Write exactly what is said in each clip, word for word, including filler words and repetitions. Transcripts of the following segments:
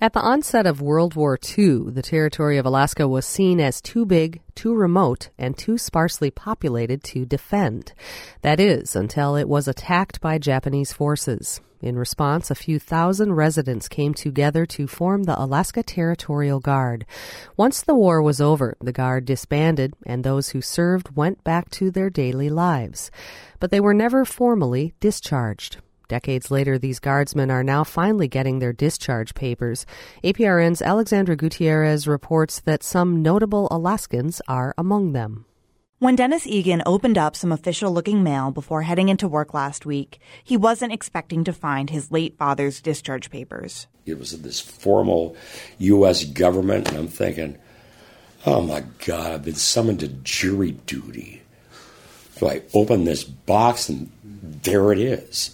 At the onset of World War Two, the territory of Alaska was seen as too big, too remote, and too sparsely populated to defend. That is, until it was attacked by Japanese forces. In response, a few thousand residents came together to form the Alaska Territorial Guard. Once the war was over, the Guard disbanded, and those who served went back to their daily lives. But they were never formally discharged. Decades later, these guardsmen are now finally getting their discharge papers. A P R N's Alexandra Gutierrez reports that some notable Alaskans are among them. When Dennis Egan opened up some official-looking mail before heading into work last week, he wasn't expecting to find his late father's discharge papers. It was this formal U S government, and I'm thinking, oh my God, I've been summoned to jury duty. So I open this box, and there it is.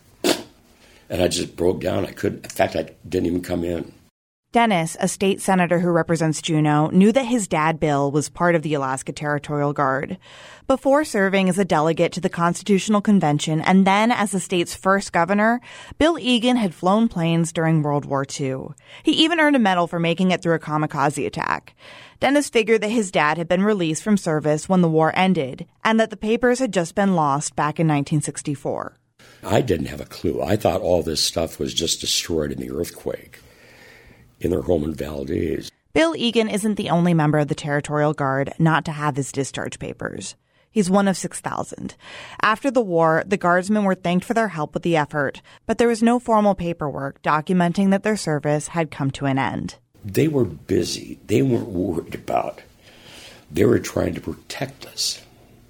And I just broke down. I couldn't. In fact, I didn't even come in. Dennis, a state senator who represents Juneau, knew that his dad, Bill, was part of the Alaska Territorial Guard. Before serving as a delegate to the Constitutional Convention and then as the state's first governor, Bill Egan had flown planes during World War Two. He even earned a medal for making it through a kamikaze attack. Dennis figured that his dad had been released from service when the war ended and that the papers had just been lost back in nineteen sixty-four. I didn't have a clue. I thought all this stuff was just destroyed in the earthquake in their home in Valdez. Bill Egan isn't the only member of the Territorial Guard not to have his discharge papers. He's one of six thousand. After the war, the Guardsmen were thanked for their help with the effort, but there was no formal paperwork documenting that their service had come to an end. They were busy. They weren't worried about. They were trying to protect us.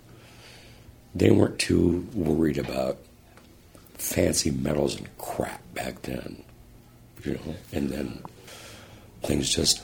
They weren't too worried about fancy medals and crap back then, you know, and then things just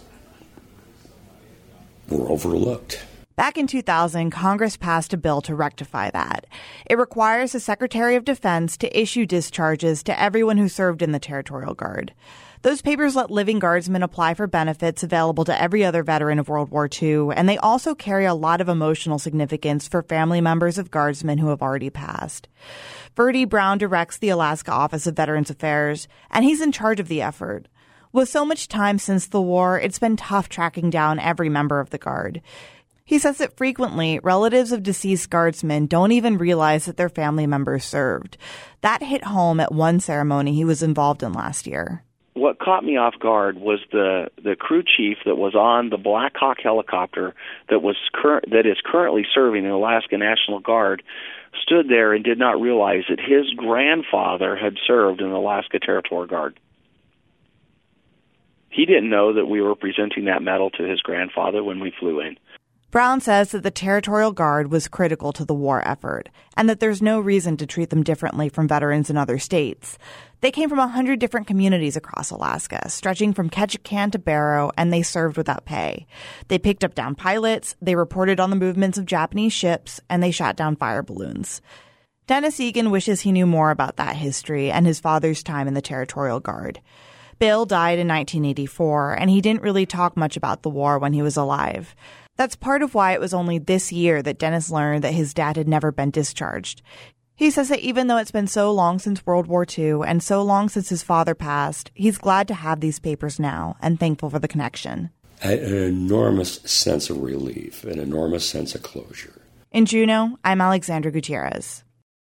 were overlooked. Back in two thousand, Congress passed a bill to rectify that. It requires the Secretary of Defense to issue discharges to everyone who served in the Territorial Guard. Those papers let living Guardsmen apply for benefits available to every other veteran of World War Two, and they also carry a lot of emotional significance for family members of Guardsmen who have already passed. Ferdy Brown directs the Alaska Office of Veterans Affairs, and he's in charge of the effort. With so much time since the war, it's been tough tracking down every member of the Guard. He says that frequently, relatives of deceased Guardsmen don't even realize that their family members served. That hit home at one ceremony he was involved in last year. What caught me off guard was the, the crew chief that was on the Black Hawk helicopter that was cur- that is currently serving in the Alaska National Guard stood there and did not realize that his grandfather had served in the Alaska Territorial Guard. He didn't know that we were presenting that medal to his grandfather when we flew in. Brown says that the Territorial Guard was critical to the war effort and that there's no reason to treat them differently from veterans in other states. They came from one hundred different communities across Alaska, stretching from Ketchikan to Barrow, and they served without pay. They picked up down pilots, they reported on the movements of Japanese ships, and they shot down fire balloons. Dennis Egan wishes he knew more about that history and his father's time in the Territorial Guard. Bill died in nineteen eighty-four, and he didn't really talk much about the war when he was alive. That's part of why it was only this year that Dennis learned that his dad had never been discharged. He says that even though it's been so long since World War Two and so long since his father passed, he's glad to have these papers now and thankful for the connection. An enormous sense of relief, an enormous sense of closure. In Juneau, I'm Alexandra Gutierrez.